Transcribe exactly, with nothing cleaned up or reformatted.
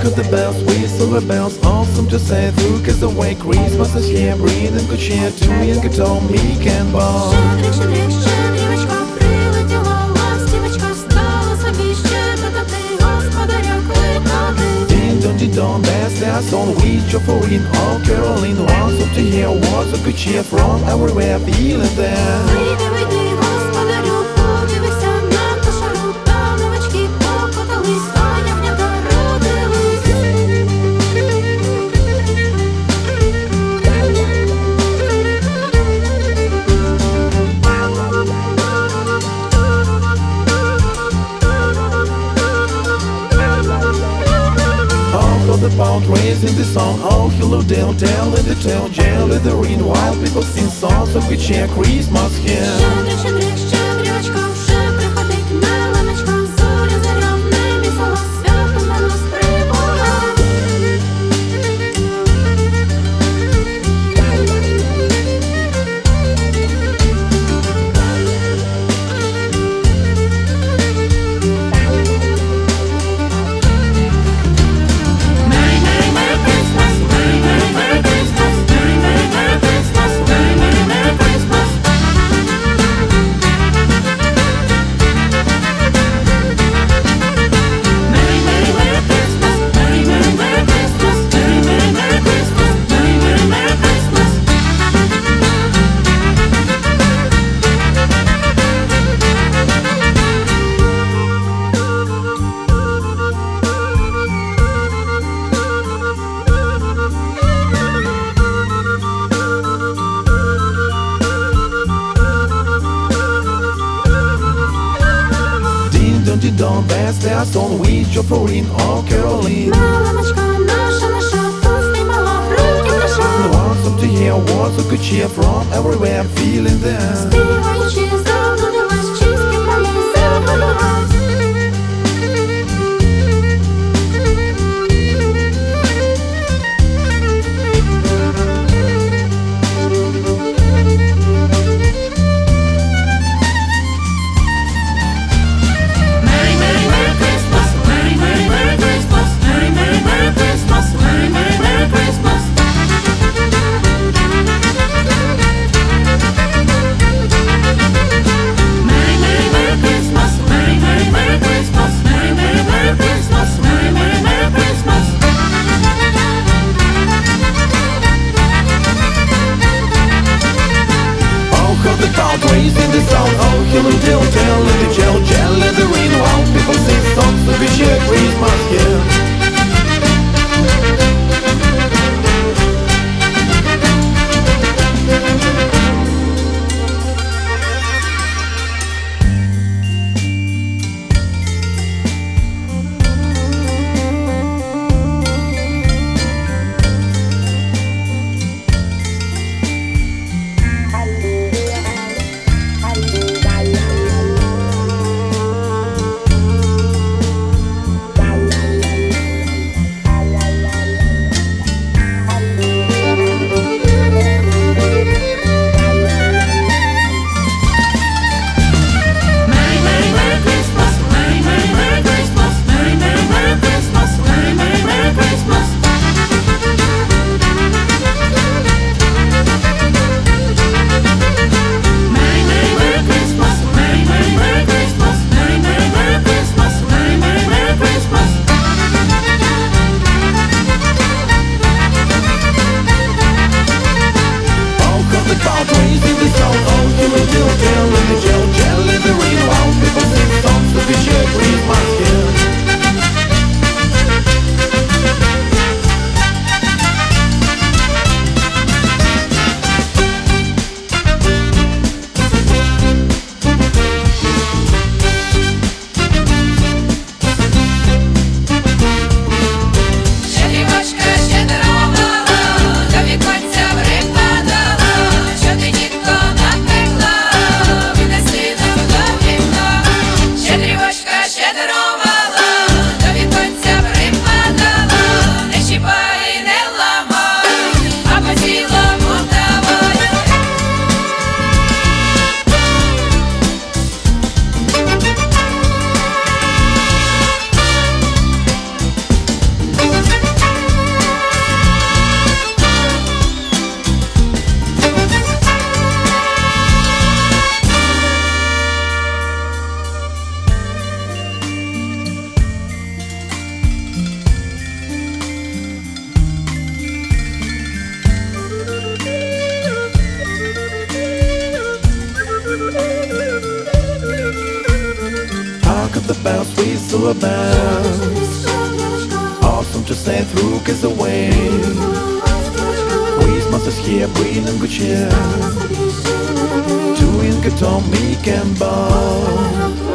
cut the bells, whistle the bells, awesome to say through, cause the way Christmas is here, breathing good cheer to you, get on me can ball. Щедрик, щедрик, щедрівочка, прилетіла ластівочка, стала собі щебетати, господаря кликати. Ding dong ding dong, that's their song, we for in all Caroline, wants up to hear what's a good cheer from everywhere, feeling there. Вийди, вийди, господарю, подивися на кошару, там новачки покотались, а ягнята родились. All of the pound raising the song, oh hello down, tell it the tale, jail it the ring, while people sing songs of good cheer, Christmas here. Щедрик, щедрик, щедрівочка, вже приходить меленочка, зоря заря в небі села, свято на нас прибула. Merry, Merry, Merry Christmas, Merry, Merry, Merry Christmas, Merry, Merry, Merry Christmas, Merry, Merry, Merry Christmas. Merry, Merry, Merry Christmas, Merry, Merry, Merry Christmas, Merry, Merry, Merry Christmas, Merry, Merry, Merry Christmas. Ding dong ding dong, that's their song, we for in all Caroline. Меленочка наша, наша, поспіймала рибки наша. Wants up to hear what's a good cheer from everywhere, feeling there. Співаючи, заблудилась, чистки мої загубилась. Merry, Merry, Merry Christmas, Merry, Merry, Merry Christmas, Merry, Merry, Merry Christmas, Merry, Merry, Merry Christmas. Merry, Merry, Merry Christmas, Merry, Merry, to a band. Awesome to stay through cause the way Christmas is here bringing good cheer to in Tom, Meek and Bob.